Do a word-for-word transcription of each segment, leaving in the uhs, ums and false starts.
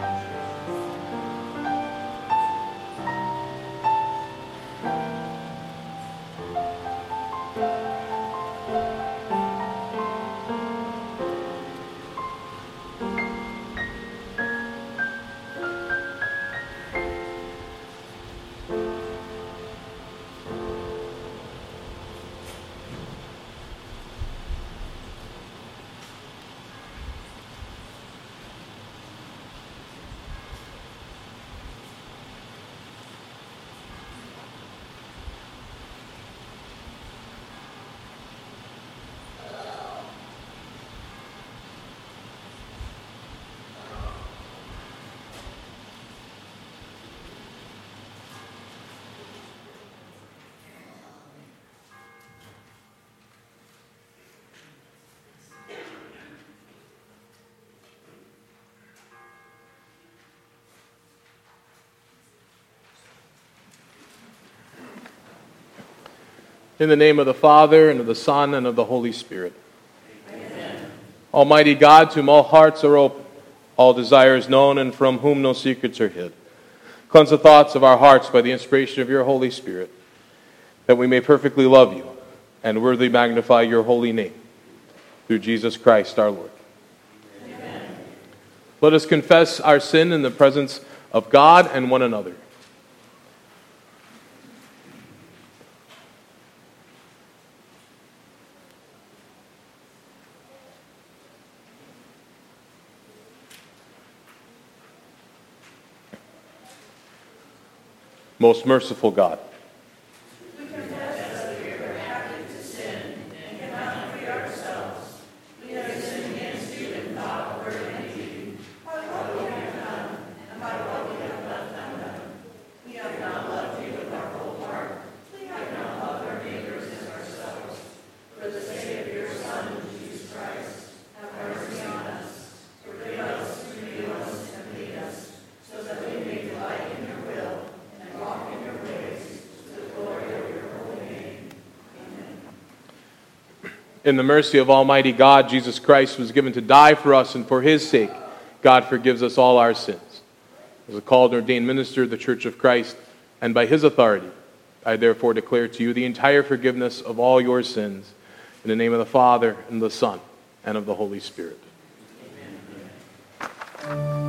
In the name of the Father, and of the Son, and of the Holy Spirit. Amen. Almighty God, to whom all hearts are open, all desires known, and from whom no secrets are hid, cleanse the thoughts of our hearts by the inspiration of your Holy Spirit, that we may perfectly love you and worthily magnify your holy name. Through Jesus Christ our Lord. Amen. Let us confess our sin in the presence of God and one another. Most merciful God, we confess that we are active to sin and cannot free ourselves. We have sinned against you in thought, word, and deed, by what we have done and by what we have left undone. We have not loved you with our whole heart. We have not loved our neighbors as ourselves. For the sake of your Son, Jesus Christ, have mercy on us. Forgive us, renew us, and lead us, so that we may delight in your will and walk in your ways, to the glory of your holy name. Amen. in the mercy of Almighty God, Jesus Christ was given to die for us, and for his sake, God forgives us all our sins. As a called and ordained minister of the Church of Christ, and by his authority, I therefore declare to you the entire forgiveness of all your sins, in the name of the Father, and the Son, and of the Holy Spirit. Amen.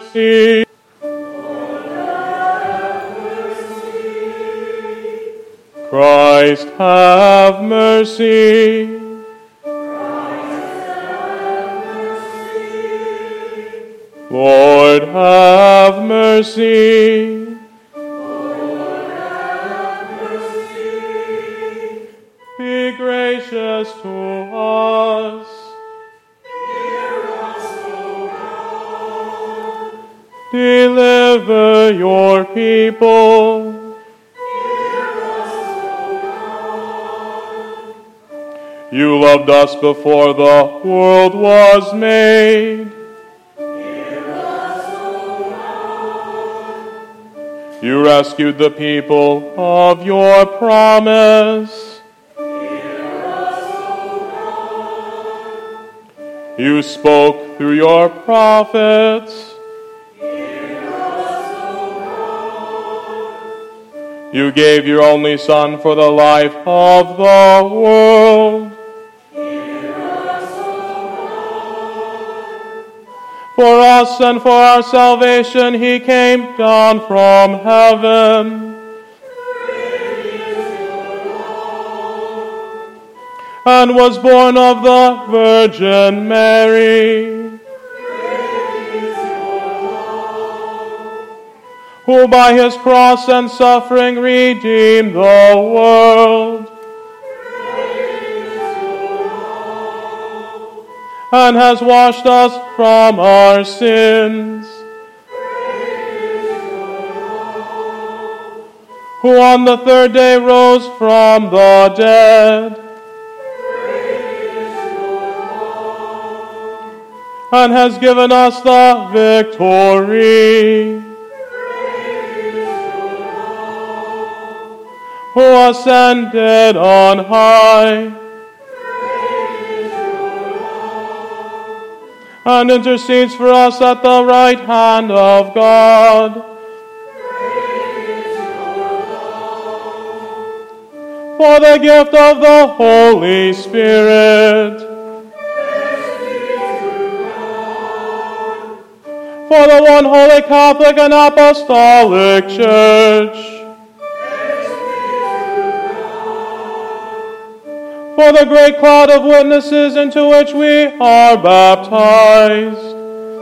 mercy. Christ, have mercy. Lord, have mercy. Be gracious to us. Deliver your people. You loved us before the world was made. You rescued the people of your promise. You spoke through your prophets. You gave your only Son for the life of the world. For us and for our salvation he came down from heaven. And was born of the Virgin Mary, who by his cross and suffering redeemed the world, and has washed us from our sins, who on the third day rose from the dead, and has given us the victory, who ascended on high, and intercedes for us at the right hand of God. For the gift of the Holy Spirit, for the one holy Catholic and Apostolic Church, for the great cloud of witnesses into which we are baptized,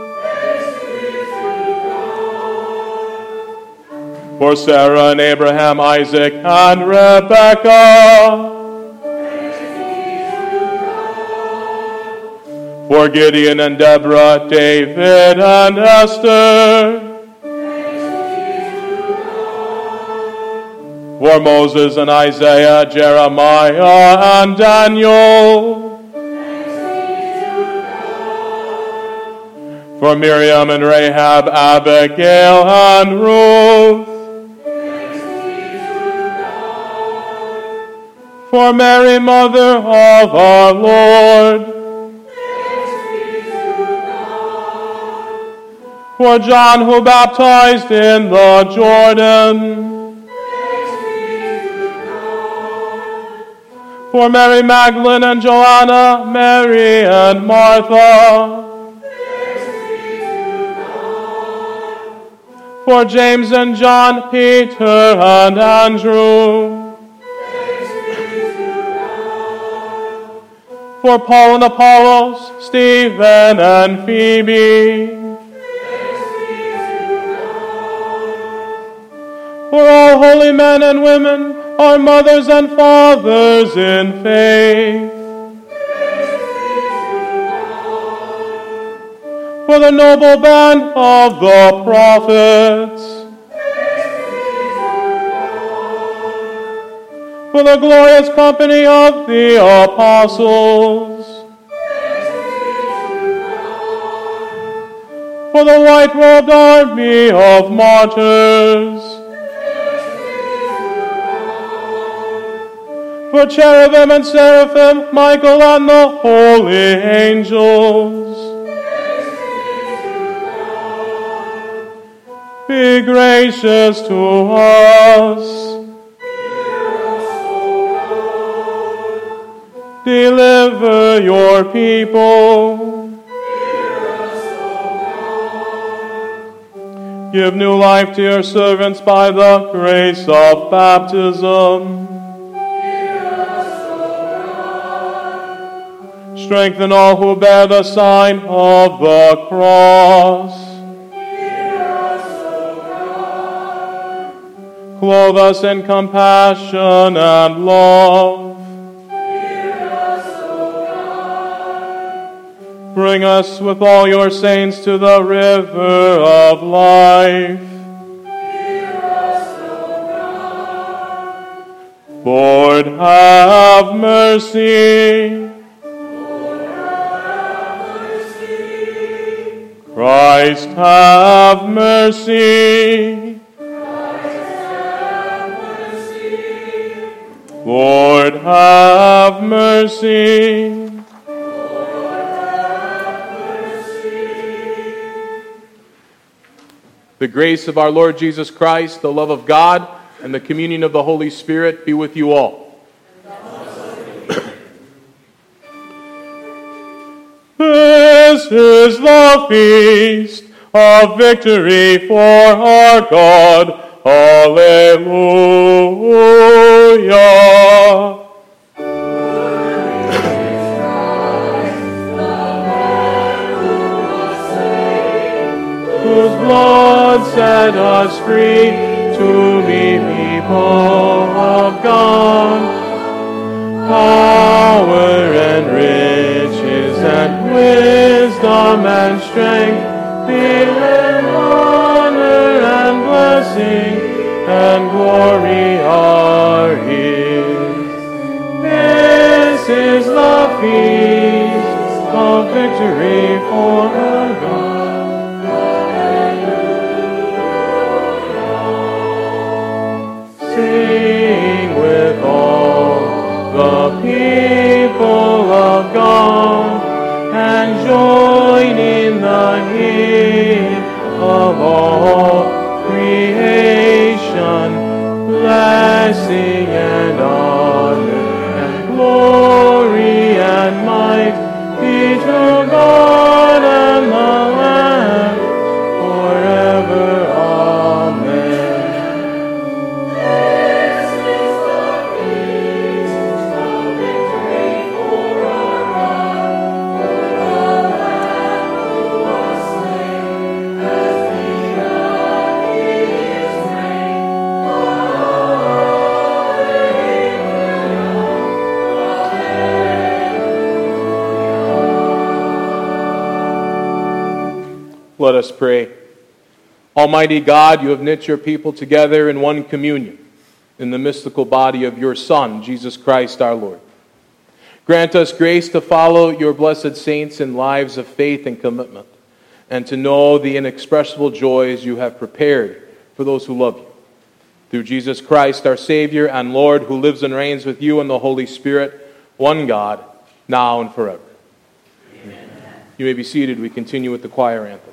for Sarah and Abraham, Isaac and Rebekah, for Gideon and Deborah, David and Esther, for Moses and Isaiah, Jeremiah and Daniel, for Miriam and Rahab, Abigail and Ruth, for Mary, Mother of our Lord, for John who baptized in the Jordan, for Mary Magdalene and Joanna, Mary and Martha, for James and John, Peter and Andrew, for Paul and Apollos, Stephen and Phoebe, for all holy men and women, our mothers and fathers in faith, for the noble band of the prophets, for the glorious company of the apostles, for the white-robed army of martyrs, for cherubim and seraphim, Michael and the holy angels. Be gracious to us. Deliver your people. Give new life to your servants by the grace of baptism. Strengthen all who bear the sign of the cross. Clothe us in compassion and love. Bring us with all your saints to the river of life. Lord, have mercy. Christ, have mercy. Lord, have mercy. The grace of our Lord Jesus Christ, the love of God, and the communion of the Holy Spirit be with you all. This is the feast of victory for our God. Alleluia. Whose blood set us free to be people of God. Power and riches and wisdom and strength, fear and honor and blessing and glory are His. This is the feast of victory for our God. Sing with all the people of God and join in the hymn of all creation, blessing and honor and glory and might be to God and the Lamb forever. Amen. Let us pray. Almighty God, you have knit your people together in one communion, in the mystical body of your Son, Jesus Christ our Lord. Grant us grace to follow your blessed saints in lives of faith and commitment, and to know the inexpressible joys you have prepared for those who love you. Through Jesus Christ, our Savior and Lord, who lives and reigns with you in the Holy Spirit, one God, now and forever. Amen. You may be seated. We continue with the choir anthem.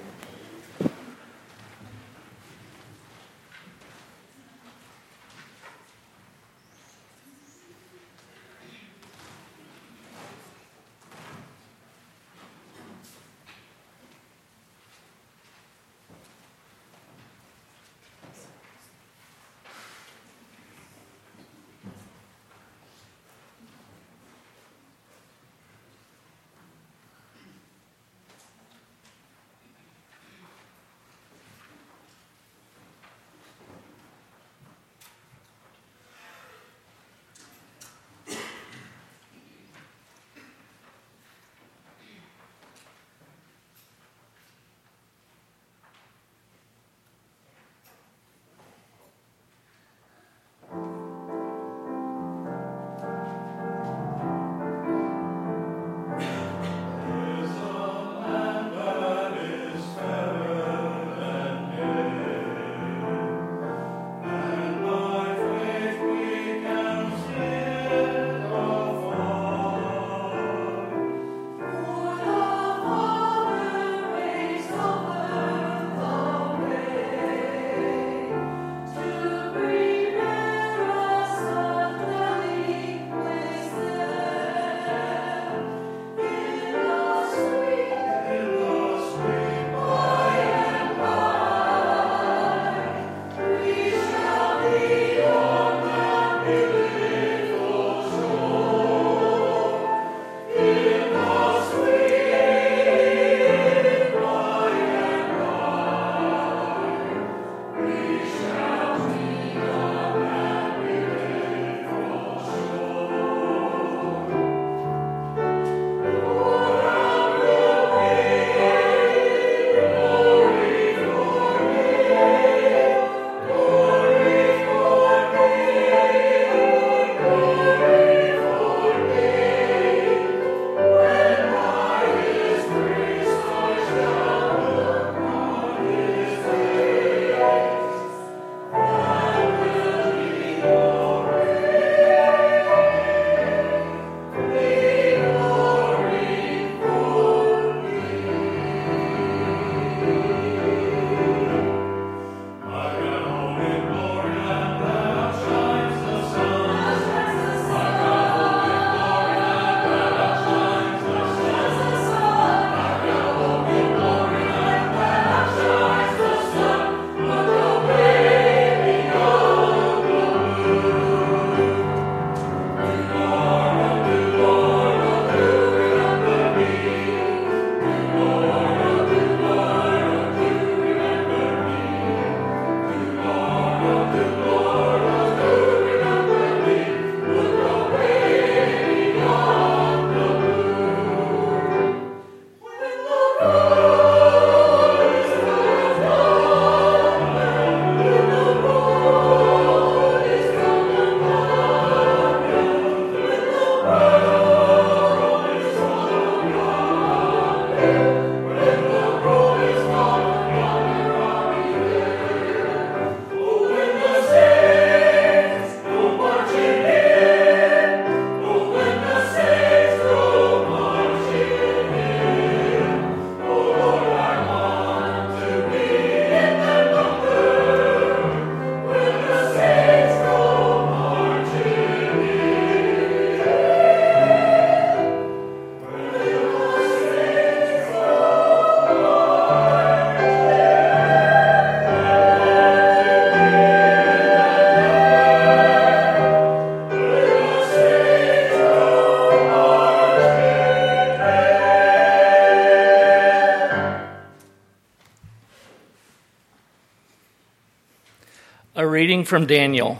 A reading from Daniel.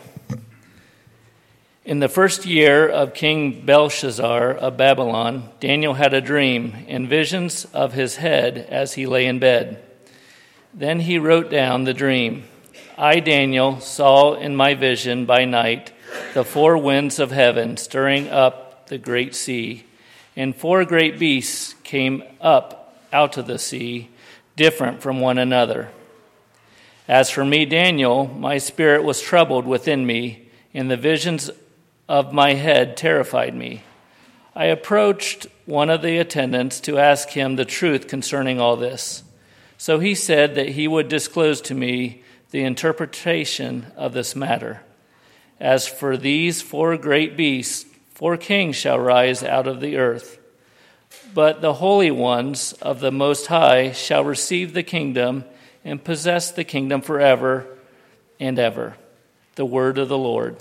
In the first year of King Belshazzar of Babylon, Daniel had a dream and visions of his head as he lay in bed. Then he wrote down the dream. I, Daniel, saw in my vision by night the four winds of heaven stirring up the great sea, and four great beasts came up out of the sea, different from one another. As for me, Daniel, my spirit was troubled within me, and the visions of my head terrified me. I approached one of the attendants to ask him the truth concerning all this. So he said that he would disclose to me the interpretation of this matter. As for these four great beasts, four kings shall rise out of the earth. But the holy ones of the Most High shall receive the kingdom and possess the kingdom forever and ever. The word of the Lord.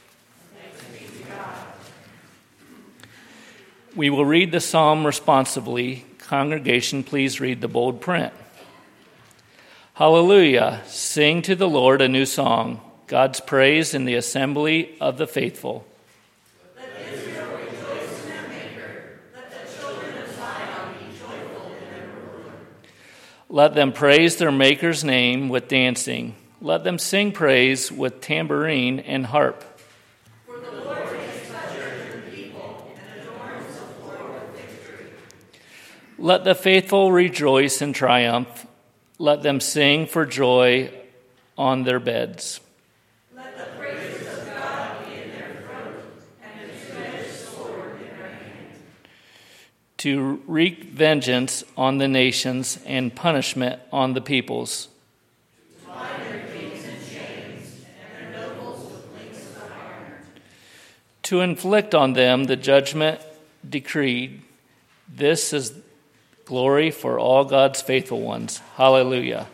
We will read the psalm responsibly. Congregation, please read the bold print. Hallelujah! Sing to the Lord a new song, God's praise in the assembly of the faithful. Let Israel rejoice in their Maker. Let the children of Zion be joyful in their ruler. Let them praise their Maker's name with dancing. Let them sing praise with tambourine and harp. For the Lord takes pleasure in the people and adorns the Lord with victory. Let the faithful rejoice in triumph. Let them sing for joy on their beds. Let the praises of God be in their throat and a two-edged sword in their hand. To wreak vengeance on the nations and punishment on the peoples. To bind their kings in chains and their nobles with links of iron. To inflict on them the judgment decreed. This is glory for all God's faithful ones. Hallelujah.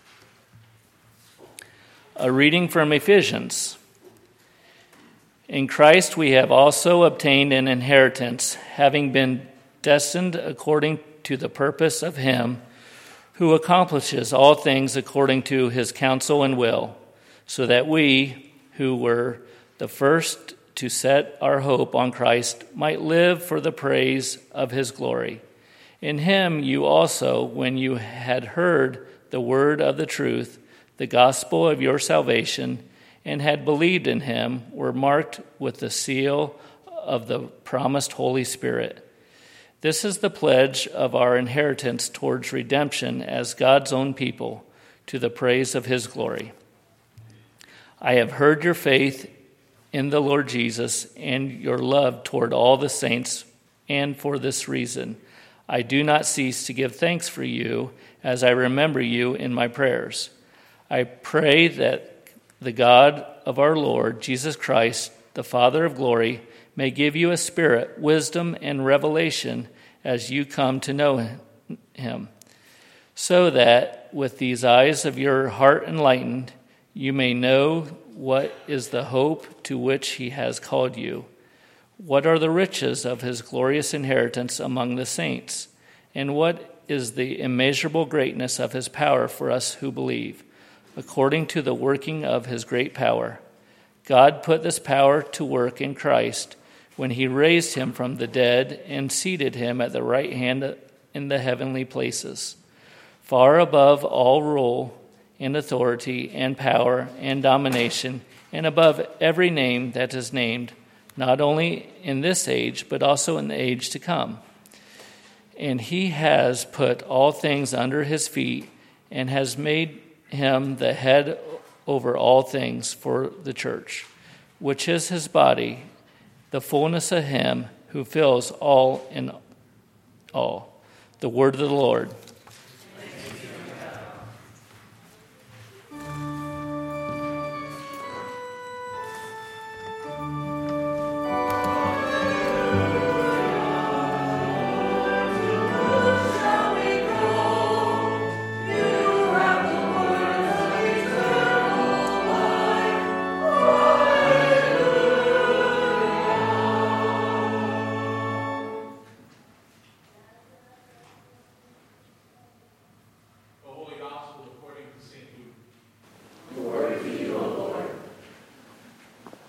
A reading from Ephesians. In Christ we have also obtained an inheritance, having been destined according to the purpose of Him who accomplishes all things according to His counsel and will, so that we, who were the first to set our hope on Christ, might live for the praise of His glory. In Him you also, when you had heard the word of the truth, the gospel of your salvation, and had believed in Him, were marked with the seal of the promised Holy Spirit. This is the pledge of our inheritance towards redemption as God's own people, to the praise of His glory. I have heard your faith in the Lord Jesus and your love toward all the saints, and for this reason I do not cease to give thanks for you as I remember you in my prayers. I pray that the God of our Lord Jesus Christ, the Father of glory, may give you a spirit, wisdom, and revelation as you come to know Him, so that with these eyes of your heart enlightened, you may know what is the hope to which He has called you. What are the riches of His glorious inheritance among the saints? And what is the immeasurable greatness of His power for us who believe? According to the working of His great power, God put this power to work in Christ when He raised Him from the dead and seated Him at the right hand in the heavenly places, far above all rule and authority and power and domination, and above every name that is named, not only in this age, but also in the age to come. And He has put all things under His feet and has made Him the head over all things for the church, which is His body, the fullness of Him who fills all in all. The word of the Lord.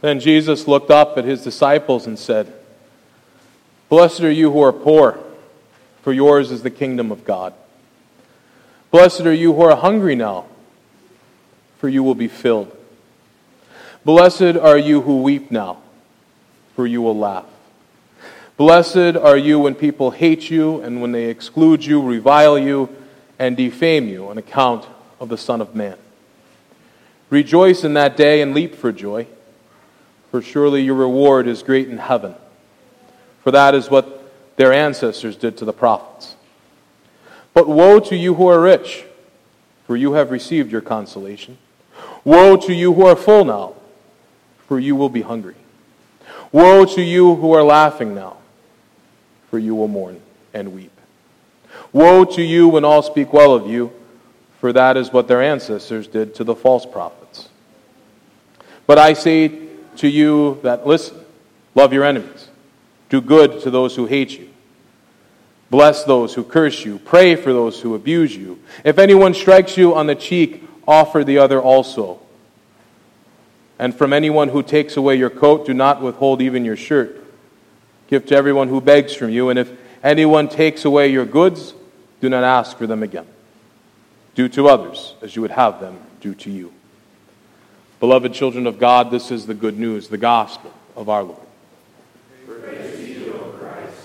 Then Jesus looked up at his disciples and said, "Blessed are you who are poor, for yours is the kingdom of God. Blessed are you who are hungry now, for you will be filled. Blessed are you who weep now, for you will laugh. Blessed are you when people hate you and when they exclude you, revile you, and defame you on account of the Son of Man. Rejoice in that day and leap for joy, for surely your reward is great in heaven. For that is what their ancestors did to the prophets. But woe to you who are rich, for you have received your consolation. Woe to you who are full now, for you will be hungry. Woe to you who are laughing now, for you will mourn and weep. Woe to you when all speak well of you, for that is what their ancestors did to the false prophets. But I say to you that listen, love your enemies, do good to those who hate you, bless those who curse you, pray for those who abuse you. If anyone strikes you on the cheek, offer the other also. And from anyone who takes away your coat, do not withhold even your shirt. Give to everyone who begs from you, and if anyone takes away your goods, do not ask for them again. Do to others as you would have them do to you. Beloved children of God, this is the good news, the gospel of our Lord. Praise to you, O Christ.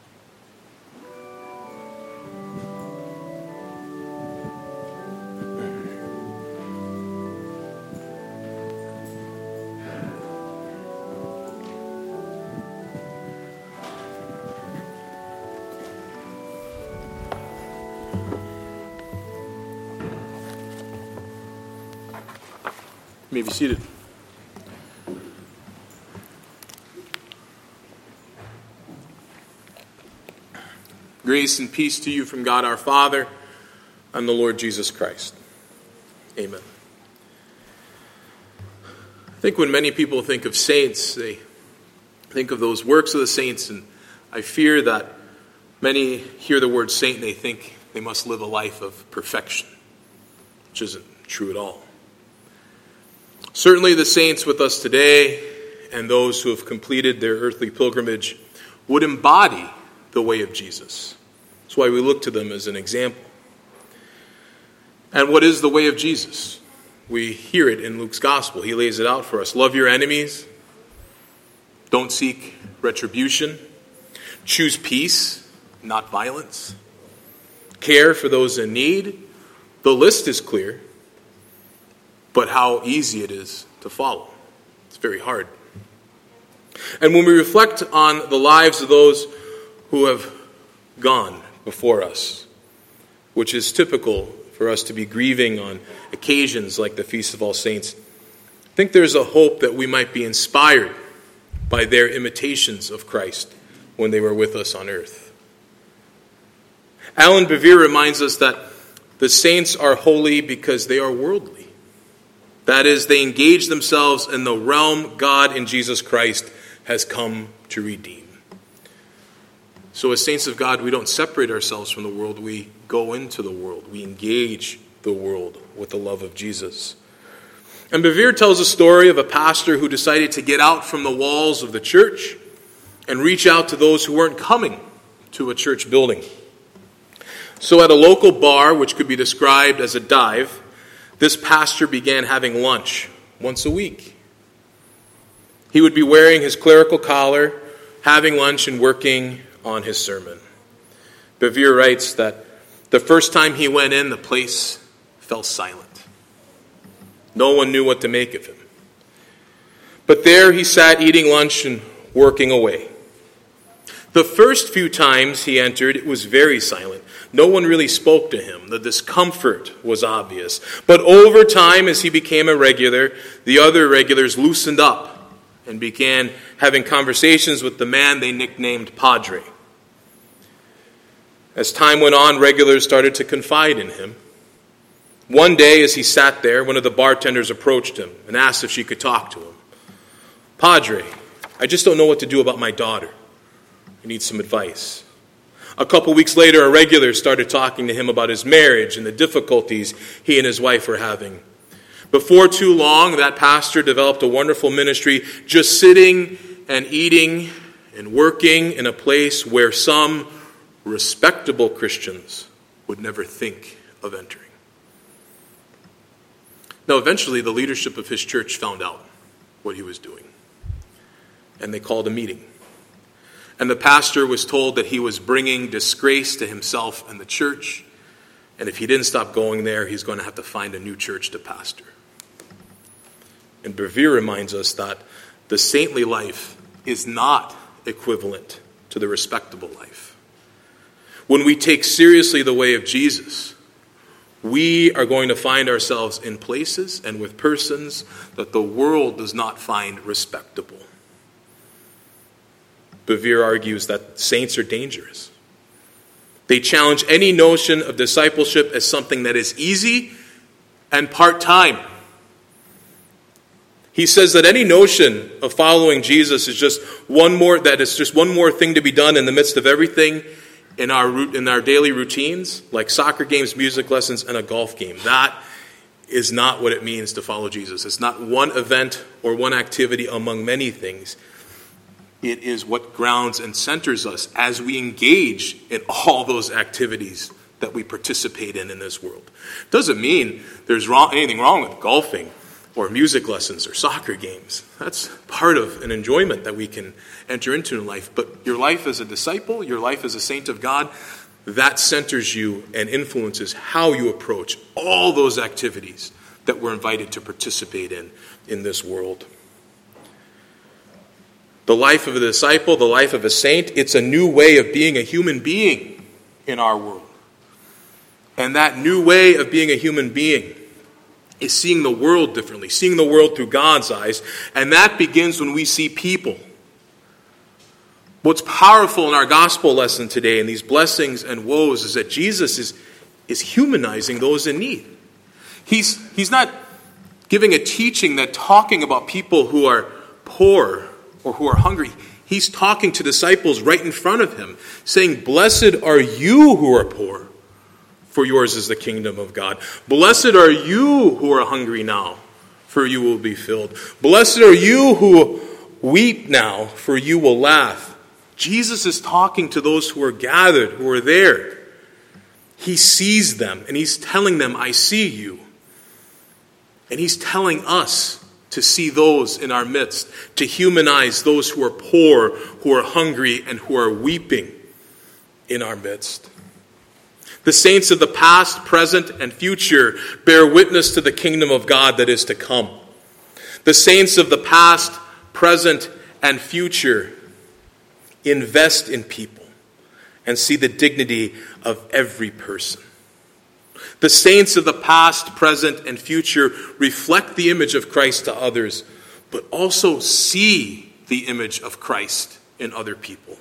You may be seated. Grace and peace to you from God our Father and the Lord Jesus Christ. Amen. I think when many people think of saints, they think of those works of the saints, and I fear that many hear the word saint and they think they must live a life of perfection, which isn't true at all. Certainly the saints with us today and those who have completed their earthly pilgrimage would embody the way of Jesus. That's why we look to them as an example. And what is the way of Jesus? We hear it in Luke's gospel. He lays it out for us. Love your enemies. Don't seek retribution. Choose peace, not violence. Care for those in need. The list is clear. But how easy it is to follow. It's very hard. And when we reflect on the lives of those who have gone before us, which is typical for us to be grieving on occasions like the Feast of All Saints, I think there's a hope that we might be inspired by their imitations of Christ when they were with us on earth. Alan Bevere reminds us that the saints are holy because they are worldly. That is, they engage themselves in the realm God in Jesus Christ has come to redeem. So as saints of God, we don't separate ourselves from the world. We go into the world. We engage the world with the love of Jesus. And Bevere tells a story of a pastor who decided to get out from the walls of the church and reach out to those who weren't coming to a church building. So at a local bar, which could be described as a dive, this pastor began having lunch once a week. He would be wearing his clerical collar, having lunch and working on his sermon. Bevere writes that the first time he went in, the place fell silent. No one knew what to make of him. But there he sat eating lunch and working away. The first few times he entered, it was very silent. No one really spoke to him. The discomfort was obvious. But over time, as he became a regular, the other regulars loosened up and began having conversations with the man they nicknamed Padre. As time went on, regulars started to confide in him. One day, as he sat there, one of the bartenders approached him and asked if she could talk to him. "Padre, I just don't know what to do about my daughter. I need some advice." A couple weeks later, a regular started talking to him about his marriage and the difficulties he and his wife were having. Before too long, that pastor developed a wonderful ministry just sitting and eating and working in a place where some respectable Christians would never think of entering. Now, eventually, the leadership of his church found out what he was doing, and they called a meeting. And the pastor was told that he was bringing disgrace to himself and the church, and if he didn't stop going there, he's going to have to find a new church to pastor. And Bevere reminds us that the saintly life is not equivalent to the respectable life. When we take seriously the way of Jesus, we are going to find ourselves in places and with persons that the world does not find respectable. Bevere argues that saints are dangerous. They challenge any notion of discipleship as something that is easy and part-time. He says that any notion of following Jesus is just one more, that it's just one more thing to be done in the midst of everything in our in our daily routines, like soccer games, music lessons, and a golf game. That is not what it means to follow Jesus. It's not one event or one activity among many things. It is what grounds and centers us as we engage in all those activities that we participate in in this world. Doesn't mean there's wrong, anything wrong with golfing or music lessons or soccer games. That's part of an enjoyment that we can enter into in life. But your life as a disciple, your life as a saint of God, that centers you and influences how you approach all those activities that we're invited to participate in in this world. The life of a disciple, the life of a saint, it's a new way of being a human being in our world. And that new way of being a human being is seeing the world differently, seeing the world through God's eyes, and that begins when we see people. What's powerful in our gospel lesson today, in these blessings and woes, is that Jesus is, is humanizing those in need. He's, he's not giving a teaching that talking about people who are poor or who are hungry. He's talking to disciples right in front of him, saying, "Blessed are you who are poor, for yours is the kingdom of God. Blessed are you who are hungry now, for you will be filled. Blessed are you who weep now, for you will laugh." Jesus is talking to those who are gathered, who are there. He sees them, and he's telling them, "I see you." And he's telling us to see those in our midst, to humanize those who are poor, who are hungry, and who are weeping in our midst. The saints of the past, present, and future bear witness to the kingdom of God that is to come. The saints of the past, present, and future invest in people and see the dignity of every person. The saints of the past, present, and future reflect the image of Christ to others, but also see the image of Christ in other people.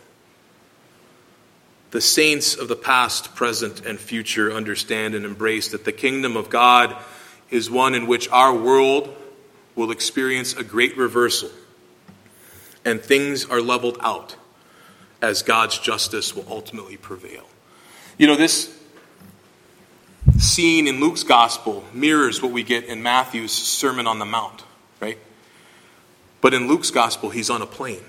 The saints of the past, present, and future understand and embrace that the kingdom of God is one in which our world will experience a great reversal, and things are leveled out as God's justice will ultimately prevail. You know, this scene in Luke's gospel mirrors what we get in Matthew's Sermon on the Mount, right? But in Luke's gospel, he's on a plane.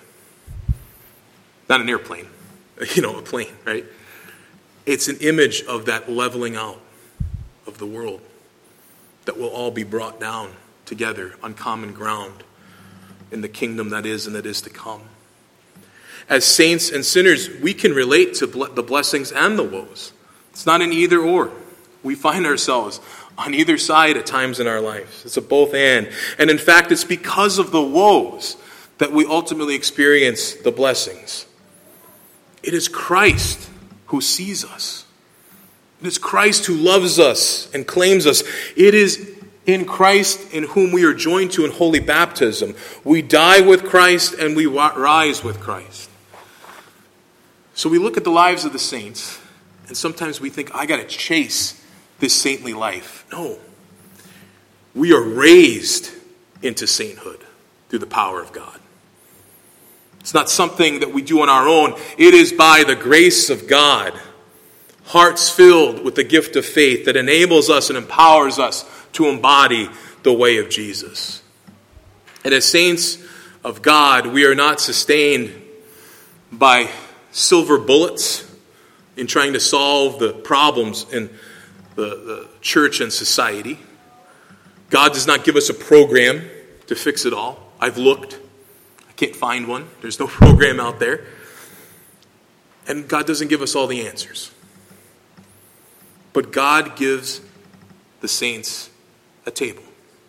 Not an airplane, you know, a plane, right? It's an image of that leveling out of the world that will all be brought down together on common ground in the kingdom that is and that is to come. As saints and sinners, we can relate to the blessings and the woes. It's not an either or. We find ourselves on either side at times in our lives. It's a both and. And in fact, it's because of the woes that we ultimately experience the blessings. It is Christ who sees us. It is Christ who loves us and claims us. It is in Christ in whom we are joined to in holy baptism. We die with Christ and we rise with Christ. So we look at the lives of the saints, and sometimes we think, I got to chase this saintly life. No. We are raised into sainthood through the power of God. It's not something that we do on our own. It is by the grace of God, hearts filled with the gift of faith that enables us and empowers us to embody the way of Jesus. And as saints of God, we are not sustained by silver bullets in trying to solve the problems in the, the church and society. God does not give us a program to fix it all. I've looked. I can't find one. There's no program out there. And God doesn't give us all the answers. But God gives the saints a table.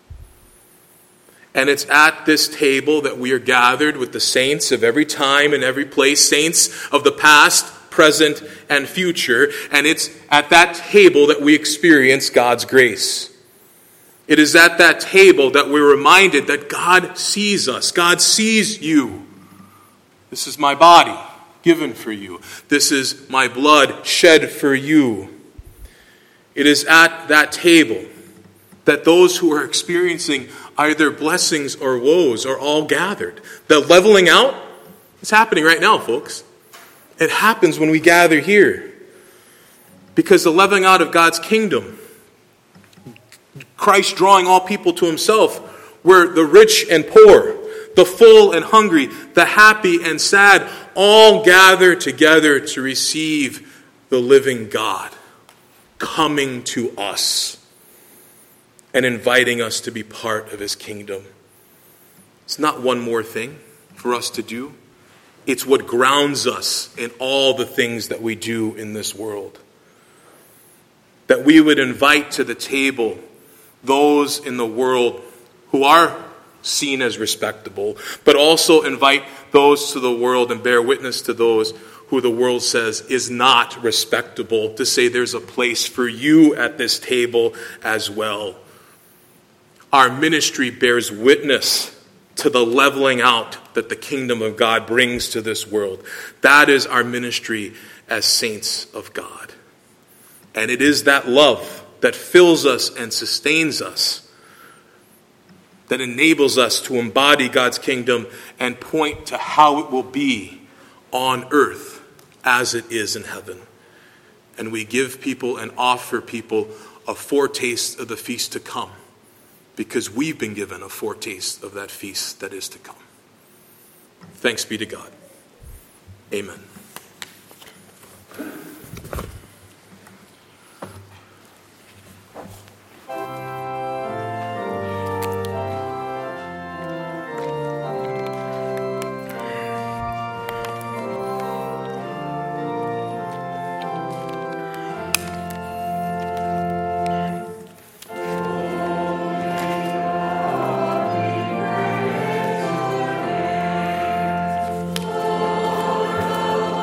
And it's at this table that we are gathered with the saints of every time and every place, saints of the past, present, and future. And it's at that table that we experience God's grace. It is at that table that we're reminded that God sees us. God sees you. This is my body given for you. This is my blood shed for you. It is at that table that those who are experiencing either blessings or woes are all gathered. The leveling out is happening right now, folks. It happens when we gather here. Because the leveling out of God's kingdom, Christ drawing all people to himself, where the rich and poor, the full and hungry, the happy and sad, all gather together to receive the living God coming to us and inviting us to be part of his kingdom. It's not one more thing for us to do. It's what grounds us in all the things that we do in this world. That we would invite to the table those in the world who are seen as respectable, but also invite those to the world and bear witness to those who the world says is not respectable, to say there's a place for you at this table as well. Our ministry bears witness to the leveling out that the kingdom of God brings to this world. That is our ministry as saints of God. And it is that love that fills us and sustains us, that enables us to embody God's kingdom and point to how it will be on earth as it is in heaven. And we give people and offer people a foretaste of the feast to come, because we've been given a foretaste of that feast that is to come. Thanks be to God. Amen. Oh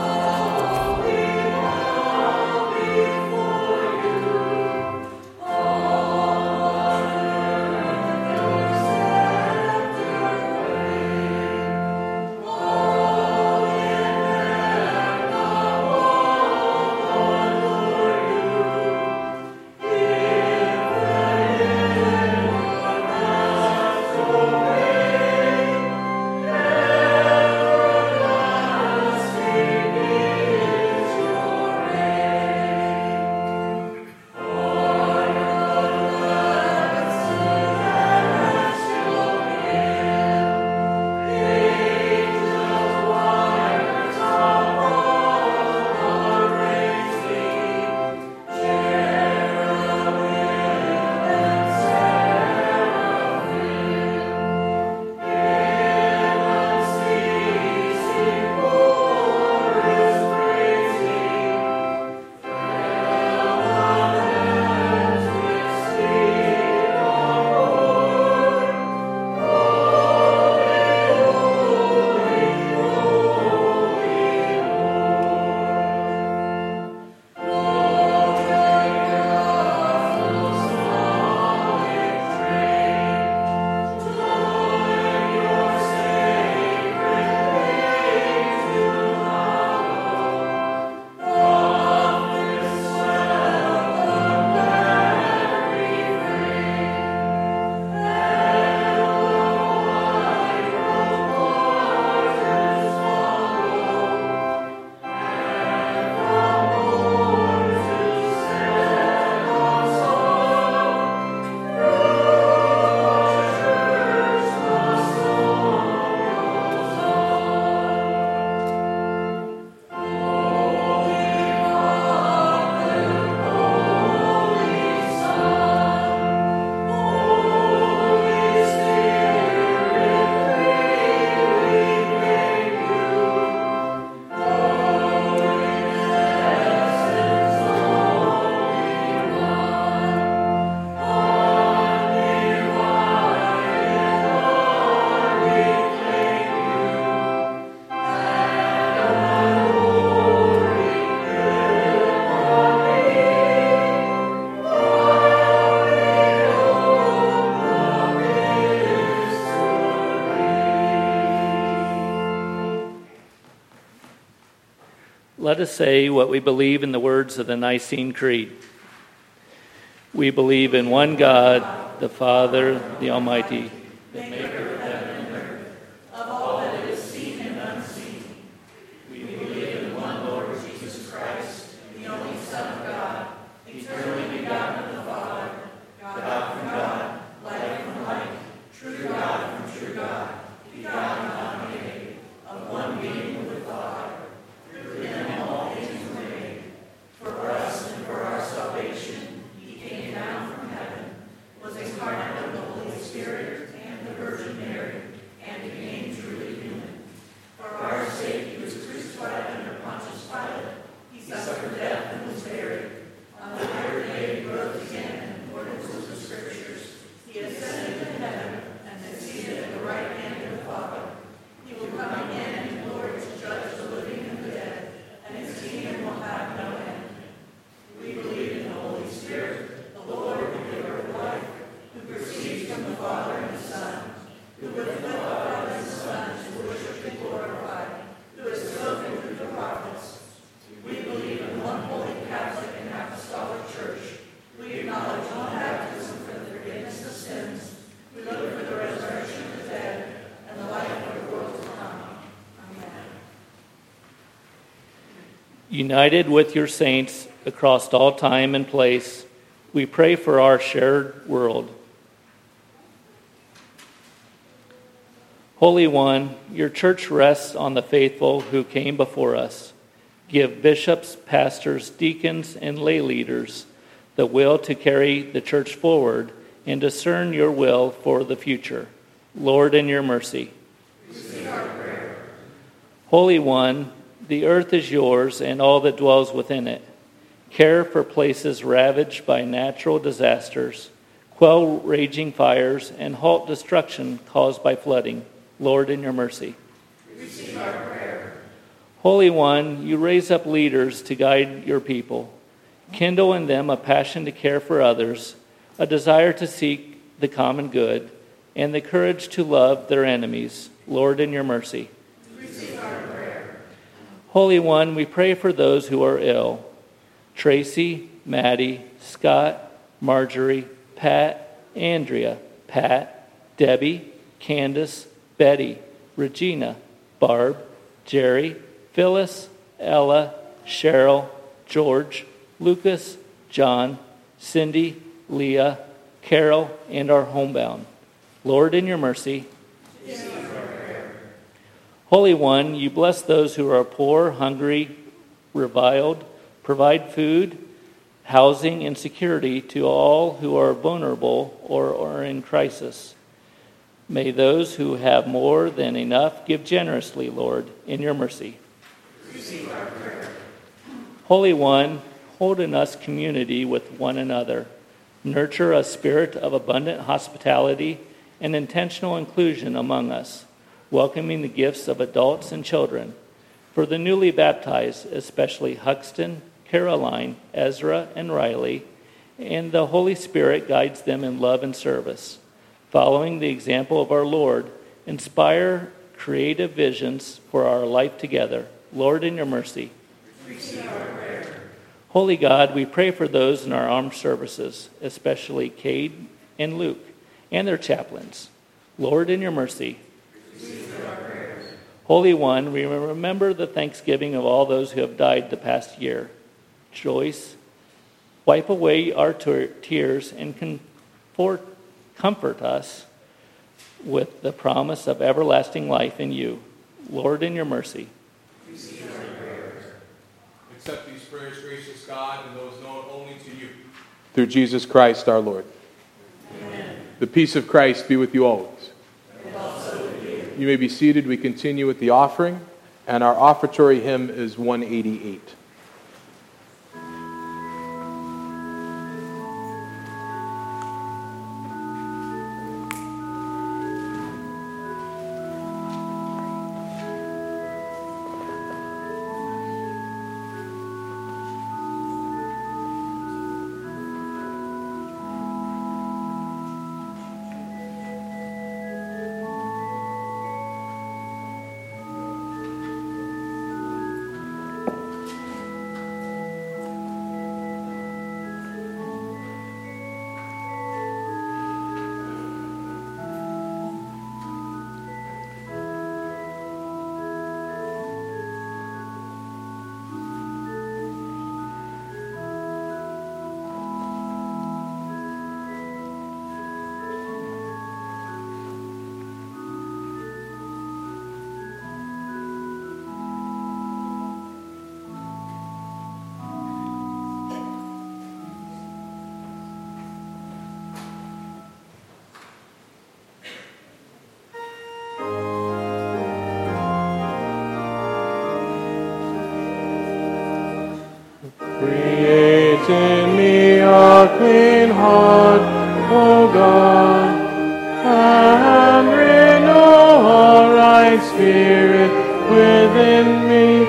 Let us say what we believe in the words of the Nicene Creed. We believe in one God, the Father, the Almighty, the maker of heaven and earth, of all that is seen and unseen. We believe in one Lord Jesus Christ, the only Son of God, eternally begotten of the Father, God from God, light from light, true God from true God, begotten, not made, of one being with the Father. Through him all things were made. For us and for our salvation, he came down from heaven, was incarnate of the Holy Spirit and the Virgin Mary, and became truly human. For our sake he was crucified under Pontius Pilate. He suffered death and was buried. On the third day he rose again in accordance with the Scriptures. He ascended to heaven and is seated at the right hand of the Father. He will come again in glory to judge the living and the dead, and his kingdom will have no end. We believe in the Holy Spirit, the Lord, the giver of life, who proceeds from the Father and the Son, who with the Father and the Son is worshipped and glorified, who has spoken through the prophets. We believe in one holy Catholic and Apostolic Church. We acknowledge one baptism for the forgiveness of sins. We look for the resurrection of the dead and the life of the world to come. Amen. United with your saints across all time and place, we pray for our shared world. Holy One, your church rests on the faithful who came before us. Give bishops, pastors, deacons, and lay leaders the will to carry the church forward and discern your will for the future. Lord, in your mercy. Receive our prayer. Holy One, the earth is yours and all that dwells within it. Care for places ravaged by natural disasters, quell raging fires, and halt destruction caused by flooding. Lord, in your mercy. Receive our prayer. Holy One, you raise up leaders to guide your people. Kindle in them a passion to care for others, a desire to seek the common good, and the courage to love their enemies. Lord, in your mercy. Receive our prayer. Holy One, we pray for those who are ill. Tracy, Maddie, Scott, Marjorie, Pat, Andrea, Pat, Debbie, Candace, Betty, Regina, Barb, Jerry, Phyllis, Ella, Cheryl, George, Lucas, John, Cindy, Leah, Carol, and our homebound. Lord, in your mercy. Holy One, you bless those who are poor, hungry, reviled, provide food, housing, and security to all who are vulnerable or are in crisis. May those who have more than enough give generously, Lord, in your mercy. Receive our prayer. Holy One, hold in us community with one another. Nurture a spirit of abundant hospitality and intentional inclusion among us, welcoming the gifts of adults and children. For the newly baptized, especially Huxton, Caroline, Ezra, and Riley, and the Holy Spirit guides them in love and service. Following the example of our Lord, inspire creative visions for our life together. Lord, in your mercy. Receive our prayer. Holy God, we pray for those in our armed services, especially Cade and Luke, and their chaplains. Lord, in your mercy. Receive our prayers. Holy One, we remember the thanksgiving of all those who have died the past year. Joyce, wipe away our tears and comfort, comfort us with the promise of everlasting life in you. Lord, in your mercy. Receive our prayers. Accept these prayers, gracious God, and those known only to you. Through Jesus Christ our Lord. Amen. The peace of Christ be with you always. And also with you. You may be seated. We continue with the offering, and our offertory hymn is one eighty-eight. Create in me a clean heart, O God, and renew a right spirit within me.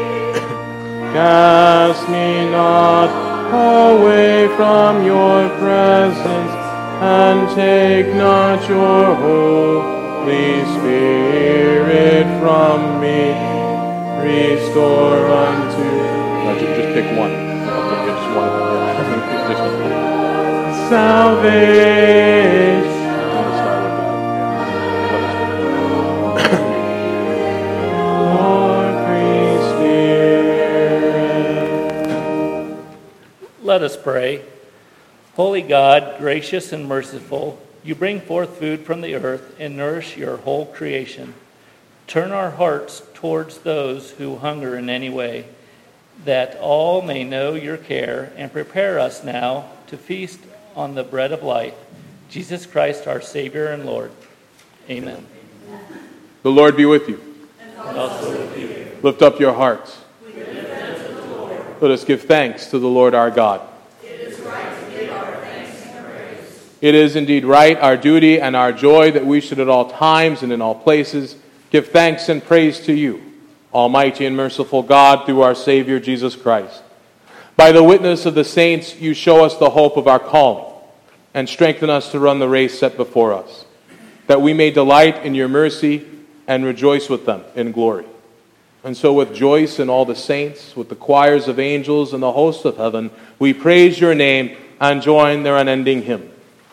Cast me not away from your presence, and take not your Holy Spirit from me. Restore unto... No, just, just pick one. Okay, just one. Yeah. Just one. Salvation. I'm going to start with that. Yeah. Lord, free Spirit. Let us pray. Holy God, gracious and merciful, you bring forth food from the earth and nourish your whole creation. Turn our hearts towards those who hunger in any way, that all may know your care, and prepare us now to feast on the bread of life, Jesus Christ, our Savior and Lord. Amen. The Lord be with you. And also with you. Lift up your hearts. We give thanks to the Lord. Let us give thanks to the Lord our God. It is right to give our thanks and praise. It is indeed right, our duty and our joy, that we should at all times and in all places give thanks and praise to you, Almighty and merciful God, through our Savior Jesus Christ. By the witness of the saints, you show us the hope of our calling, and strengthen us to run the race set before us, that we may delight in your mercy and rejoice with them in glory. And so with Joyce and all the saints, with the choirs of angels and the host of heaven, we praise your name and join their unending hymn.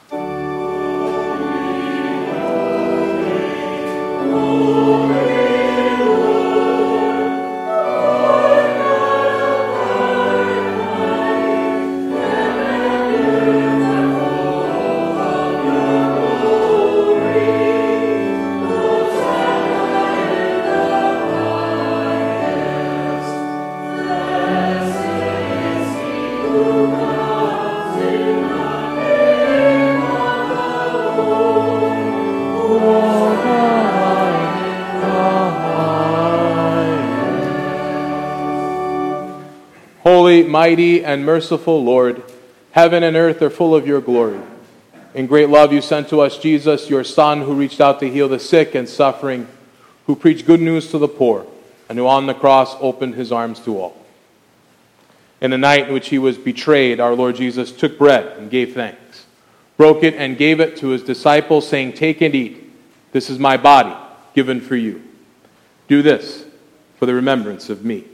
Holy, mighty, and merciful Lord, heaven and earth are full of your glory. In great love you sent to us Jesus, your Son, who reached out to heal the sick and suffering, who preached good news to the poor, and who on the cross opened his arms to all. In the night in which he was betrayed, our Lord Jesus took bread and gave thanks, broke it and gave it to his disciples, saying, "Take and eat. This is my body, given for you. Do this for the remembrance of me."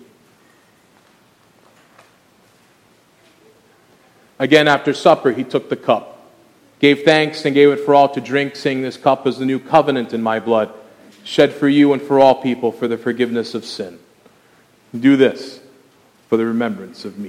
Again, after supper, he took the cup, gave thanks, and gave it for all to drink, saying, "This cup is the new covenant in my blood, shed for you and for all people for the forgiveness of sin. Do this for the remembrance of me."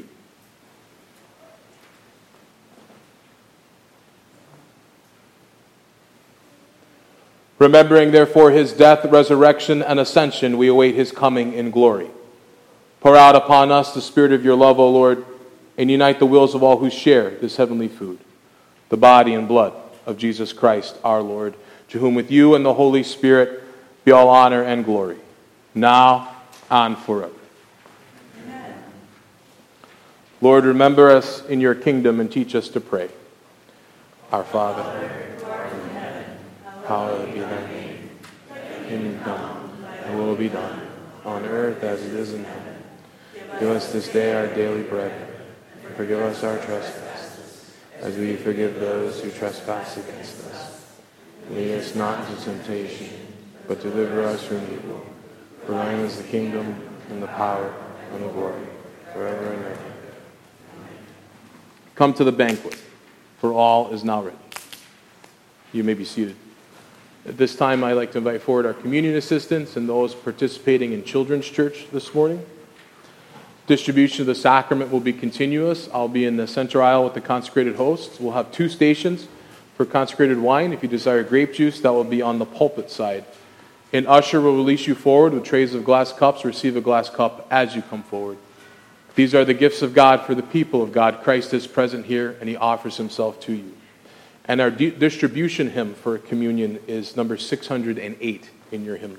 Remembering, therefore, his death, resurrection, and ascension, we await his coming in glory. Pour out upon us the spirit of your love, O Lord, and unite the wills of all who share this heavenly food, the body and blood of Jesus Christ our Lord, to whom with you and the Holy Spirit be all honor and glory, now and forever. Amen. Lord, remember us in your kingdom and teach us to pray. Our Father, who art in heaven, hallowed be thy name. Thy kingdom come, thy will be done, on earth as it is in heaven. Give us this day our daily bread. Forgive us our trespasses, as we forgive those who trespass against us. Lead us not into temptation, but deliver us from evil. For thine is the kingdom, and the power, and the glory, forever and ever. Come to the banquet, for all is now ready. You may be seated. At this time, I'd like to invite forward our communion assistants and those participating in Children's Church this morning. Distribution of the sacrament will be continuous. I'll be in the center aisle with the consecrated hosts. We'll have two stations for consecrated wine. If you desire grape juice, that will be on the pulpit side. An usher will release you forward with trays of glass cups. Receive a glass cup as you come forward. These are the gifts of God for the people of God. Christ is present here, and he offers himself to you. And our di- distribution hymn for communion is number six hundred eight in your hymnal.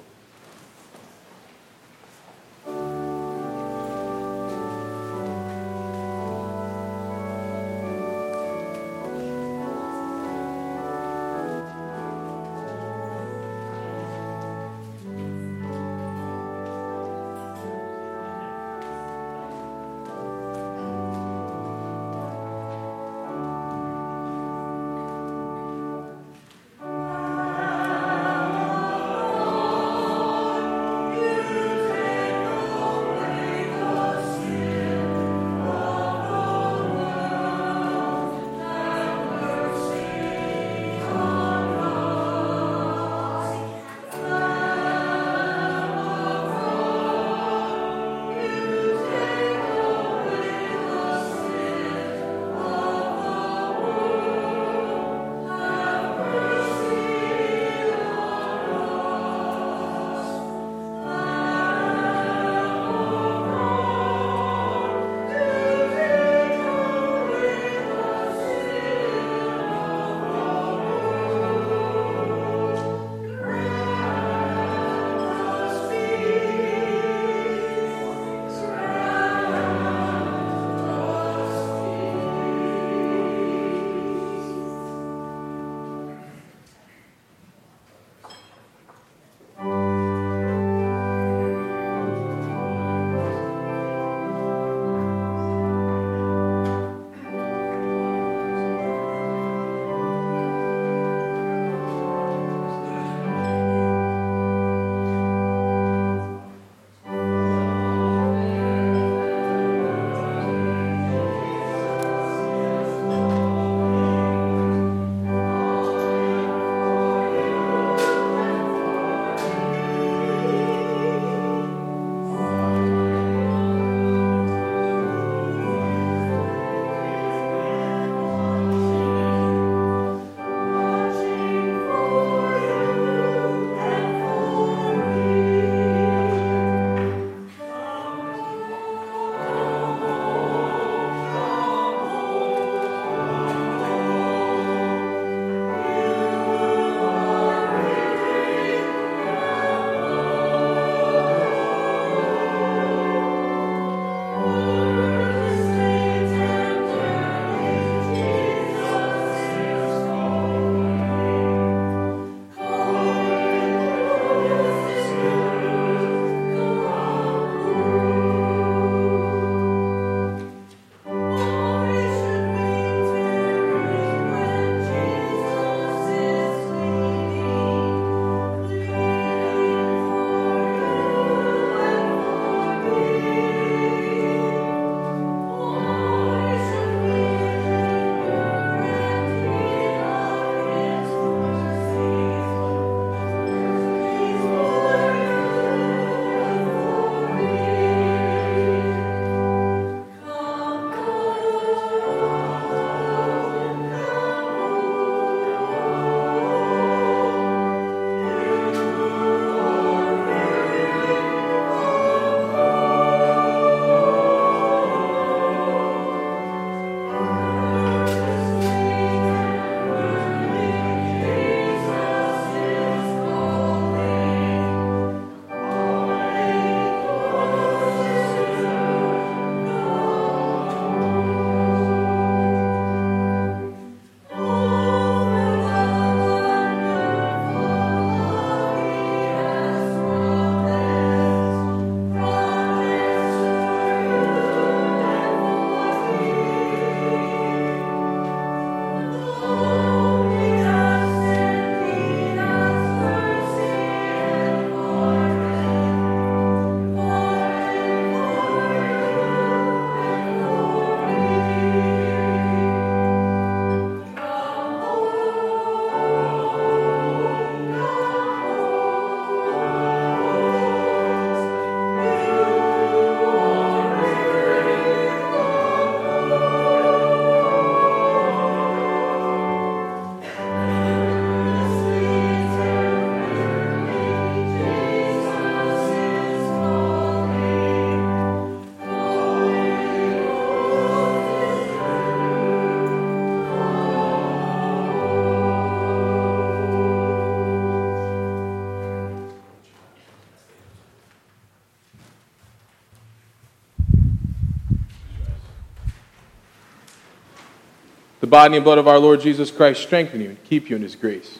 The body and blood of our Lord Jesus Christ strengthen you and keep you in his grace.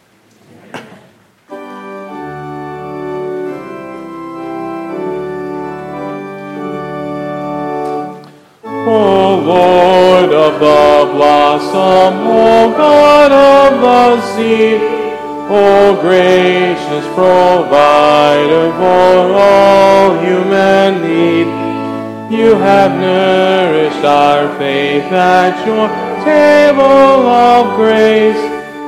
O Lord of the blossom, O God of the seed, O gracious provider for all human need, you have nourished our faith at your table of grace.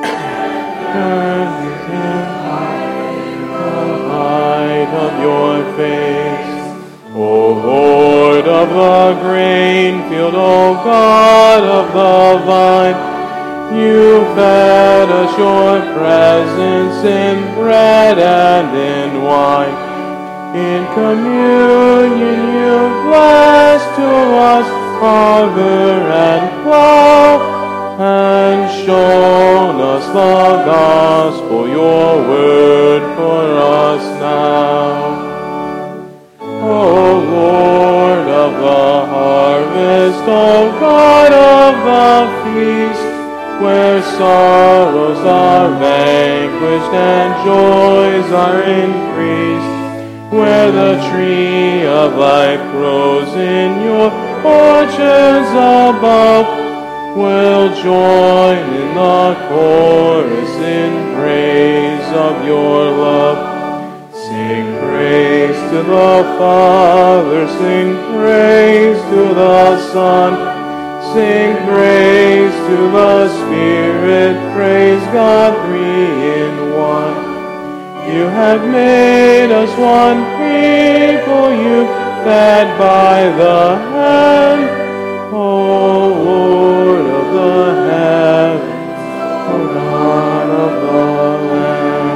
The light of your face. O Lord of the grain field, O God of the vine, you fed us your presence in bread and in wine. In communion you blessed to us father and plough, and shown us the gospel, your word for us now. O Lord of the harvest, O God of the feast, where sorrows are vanquished and joys are increased, where the tree of life grows in your orchards above, we'll join in the chorus in praise of your love. Sing praise to the Father, sing praise to the Son, sing praise to the Spirit, praise God three in one. You have made us one people, you fed by the hand, O Lord of the heavens, O God of the land.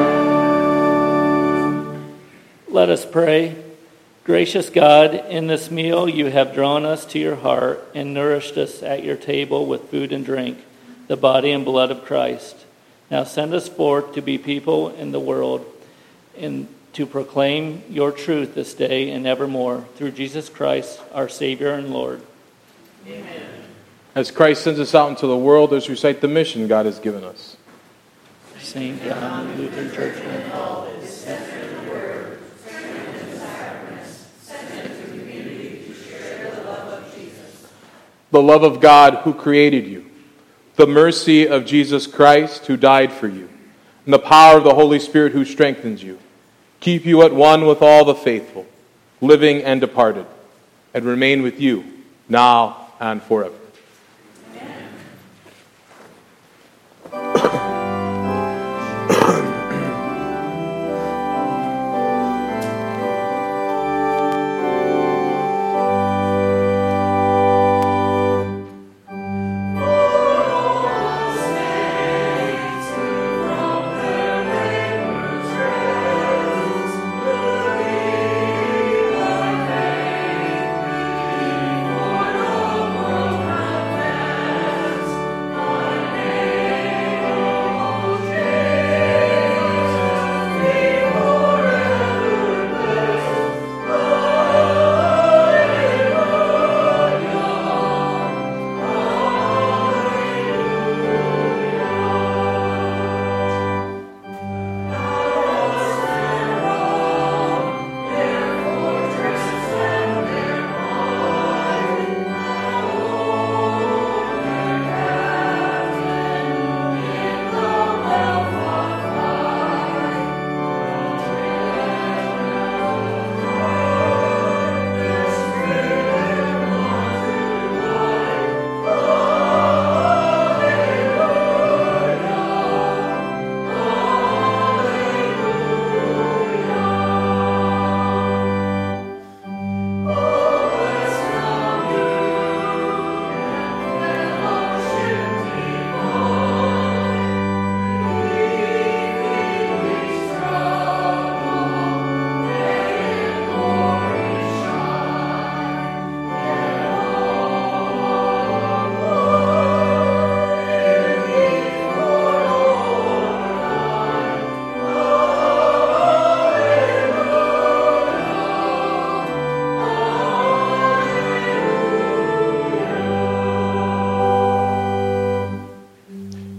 Let us pray. Gracious God, in this meal you have drawn us to your heart and nourished us at your table with food and drink, the body and blood of Christ. Now send us forth to be people in the world and to proclaim your truth this day and evermore, through Jesus Christ, our Savior and Lord. Amen. As Christ sends us out into the world, let's recite the mission God has given us. Saint John, Lutheran Church. The love of God who created you, the mercy of Jesus Christ who died for you, and the power of the Holy Spirit who strengthens you, keep you at one with all the faithful, living and departed, and remain with you now and forever.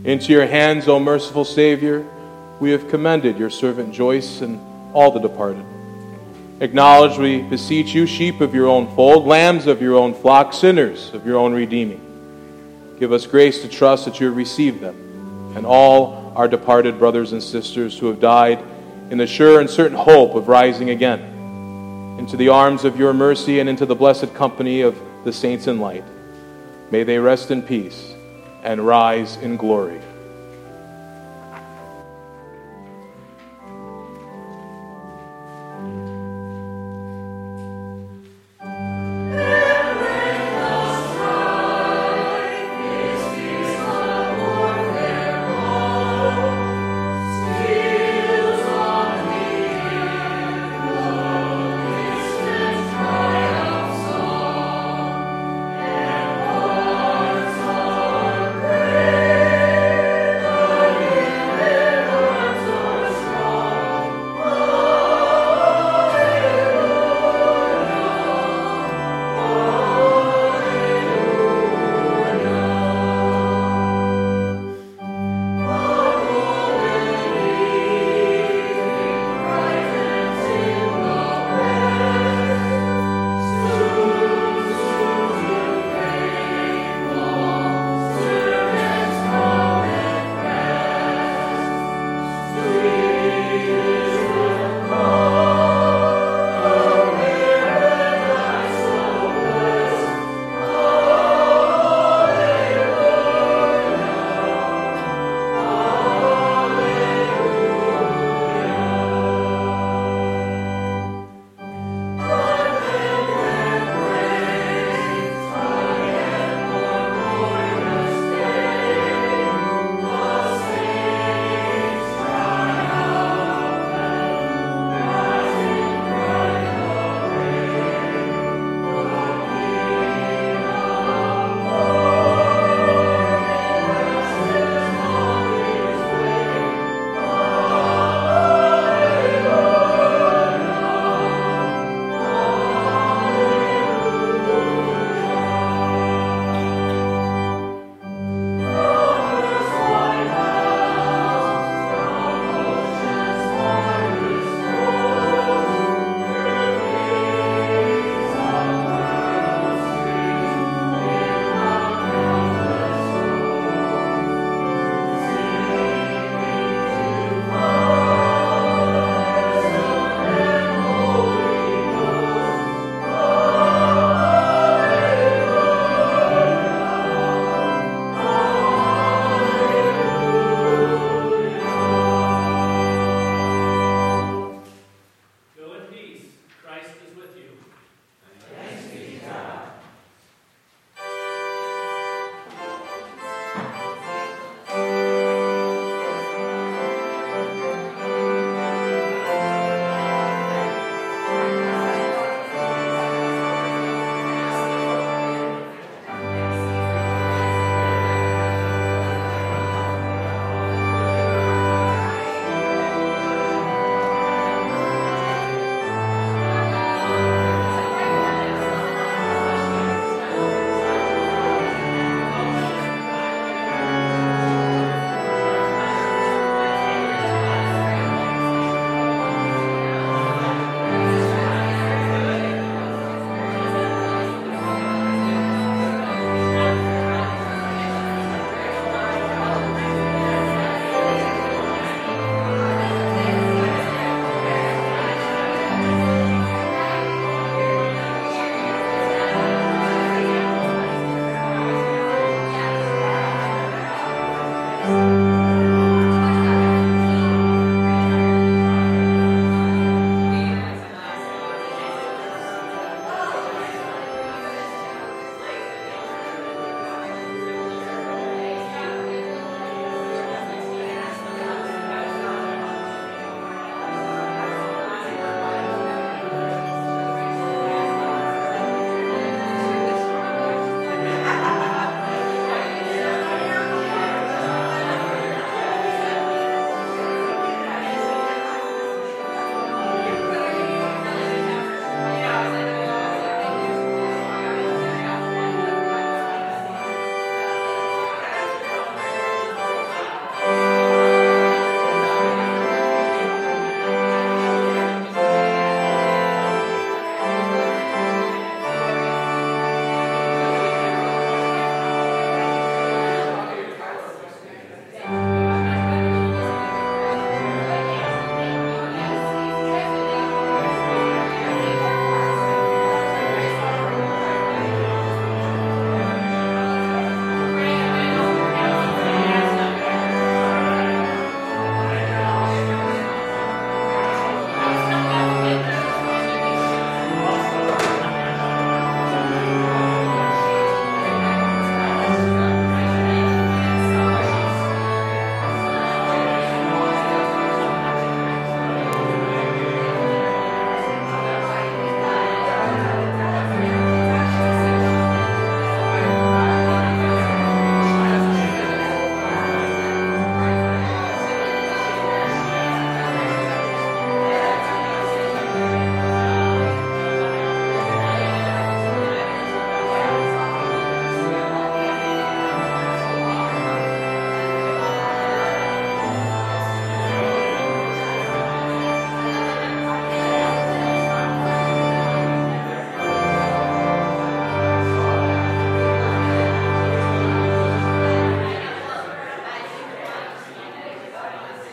Into your hands, O merciful Savior, we have commended your servant Joyce and all the departed. Acknowledge, we beseech you, sheep of your own fold, lambs of your own flock, sinners of your own redeeming. Give us grace to trust that you have received them, and all our departed brothers and sisters who have died in the sure and certain hope of rising again, into the arms of your mercy and into the blessed company of the saints in light. May they rest in peace and rise in glory.